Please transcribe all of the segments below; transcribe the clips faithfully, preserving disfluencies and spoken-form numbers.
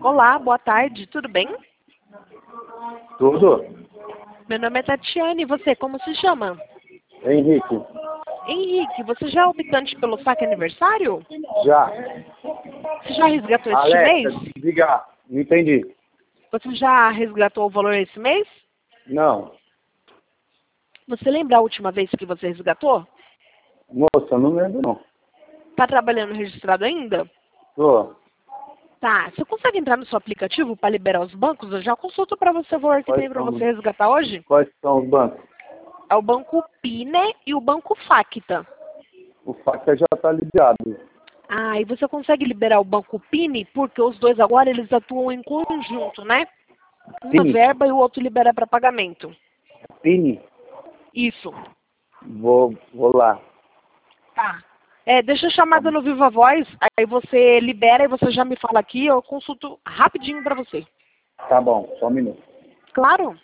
Olá, boa tarde, tudo bem? Tudo? Meu nome é Tatiane, e você, como se chama? Henrique? Henrique, você já é optante pelo saque aniversário? Já. Você já resgatou este Alexa, mês? desligar. Não entendi. Você já resgatou o valor esse mês? Não. Você lembra a última vez que você resgatou? Moça, não lembro não. Tá trabalhando registrado ainda? Tô. Tá, você consegue entrar no seu aplicativo para liberar os bancos? Eu já consulto para você o valor que Quais tem para são, você resgatar hoje. quais são os bancos? É o Banco Pine e o Banco Facta. O Facta já está liberado. Ah, e você consegue liberar o Banco Pine? Porque os dois agora eles atuam em conjunto, né? Uma Pini? verba e o outro libera para pagamento. Pini? Isso. Vou, vou lá. Tá. É, deixa a chamada Tá, no Viva Voz, aí você libera e você já me fala aqui, eu consulto rapidinho para você. tá bom, só um minuto. Claro?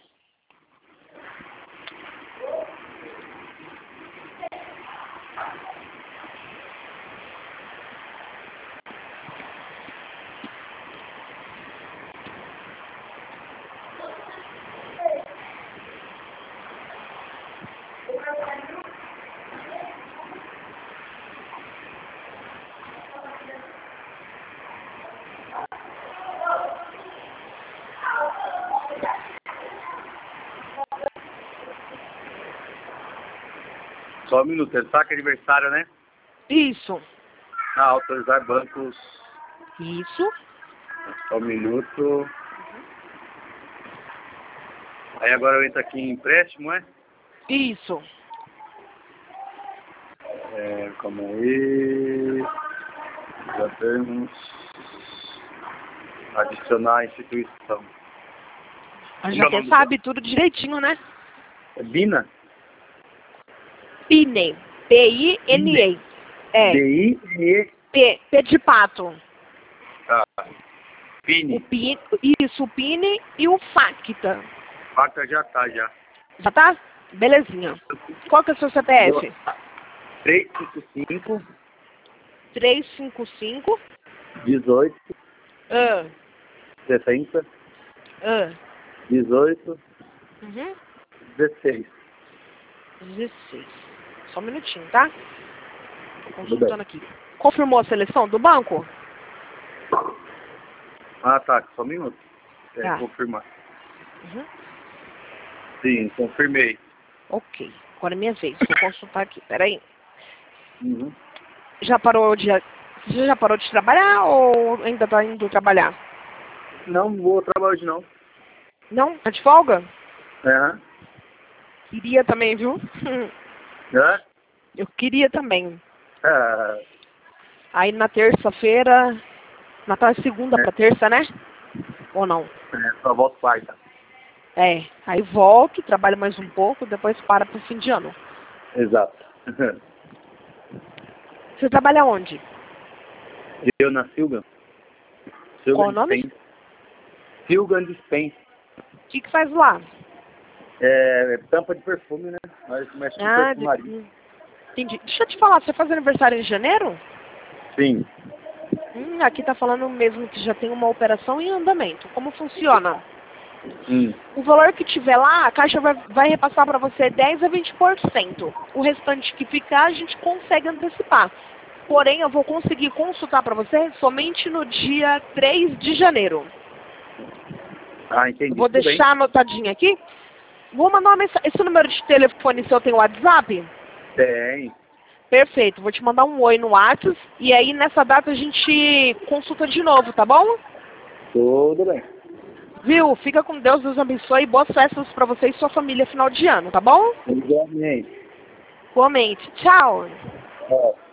Só um minuto, é saque aniversário, né? Isso. Ah, autorizar bancos. Isso. Só um minuto. Aí agora eu entro aqui em empréstimo, é? Isso. É, calma aí. Já temos. Adicionar a instituição. A Como é o até nome do sabe tudo direitinho, né? É Bina? Pine. P I N E. É. D I E. P. P de pato. Tá. O Pini. Pine. Isso, o Pine e o Facta. Facta já tá, já. Já tá? Belezinha. Qual que é o seu C P F? três cinco cinco, três cinco cinco. dezoito, Ah. sessenta, Ah. dezoito, Uhum. dezesseis. dezesseis. Só um minutinho, tá? Tô Tudo bem. consultando aqui. Confirmou a seleção do banco? Ah, tá. Só um minuto. É, Tá. confirmar. Uhum. Sim, confirmei. Ok. Agora é minha vez. Vou consultar aqui. Peraí. Uhum. Já parou de... Você já parou de trabalhar ou ainda tá indo trabalhar? Não, não vou trabalhar hoje, não. Não? Tá de folga? É. Queria também, viu? É? Eu queria também. É. Aí na terça-feira... Na tarde, segunda É. pra terça, né? Ou não? É, só volto quarta. É. Aí volto, trabalho mais um pouco, depois para pro fim de ano. Exato. Você trabalha onde? Eu na Silgan. Qual o Silgan nome? Dispense. Silgan Dispense. O que que faz lá? É, tampa de perfume, né? Nós mexemos com Ah, de... perfumaria. hum, entendi. Deixa eu te falar, você faz aniversário em janeiro? Sim. Hum, aqui tá falando mesmo que já tem uma operação em andamento. Como funciona? Hum. O valor que tiver lá, a Caixa vai, vai repassar para você dez a vinte por cento. O restante que ficar, a gente consegue antecipar. Porém, eu vou conseguir consultar para você somente no dia três de janeiro. Ah, entendi. Vou Tudo deixar anotadinho aqui. Vou mandar uma mensagem. Esse número de telefone seu tem WhatsApp? bem. Tem. Perfeito. Vou te mandar um oi no WhatsApp. E aí, nessa data, a gente consulta de novo, tá bom? Tudo bem. Viu? Fica com Deus, Deus abençoe. Boas festas para você e sua família final de ano, tá bom? Igualmente. Igualmente. Tchau. É.